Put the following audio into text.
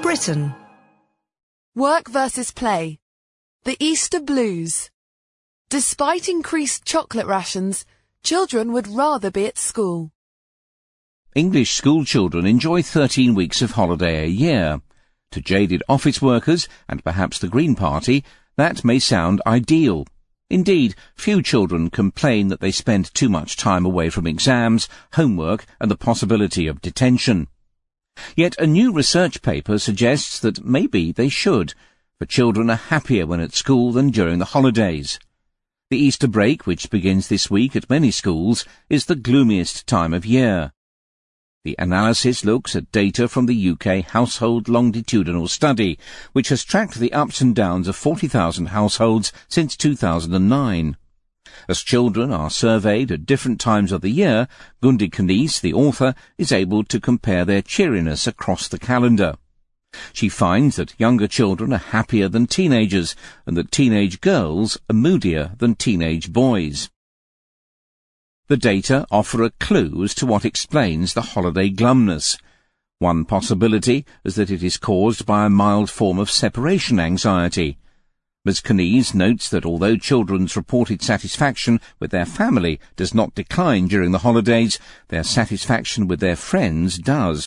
Britain. Work versus play. The Easter blues. Despite increased chocolate rations, children would rather be at school. English school children enjoy 13 weeks of holiday a year. To jaded office workers, and perhaps the Green Party, that may sound ideal. Indeed, few children complain that they spend too much time away from exams, homework, and the possibility of detention. Yet a new research paper suggests that maybe they should, for children are happier when at school than during the holidays. The Easter break, which begins this week at many schools, is the gloomiest time of year. The analysis looks at data from the UK Household Longitudinal Study, which has tracked the ups and downs of 40,000 households since 2009. As children are surveyed at different times of the year, Gundi Kanice, the author, is able to compare their cheeriness across the calendar. She finds that younger children are happier than teenagers, and that teenage girls are moodier than teenage boys. The data offer a clue as to what explains the holiday glumness. One possibility is that it is caused by a mild form of separation anxiety. Ms. Kanice notes that although children's reported satisfaction with their family does not decline during the holidays, their satisfaction with their friends does.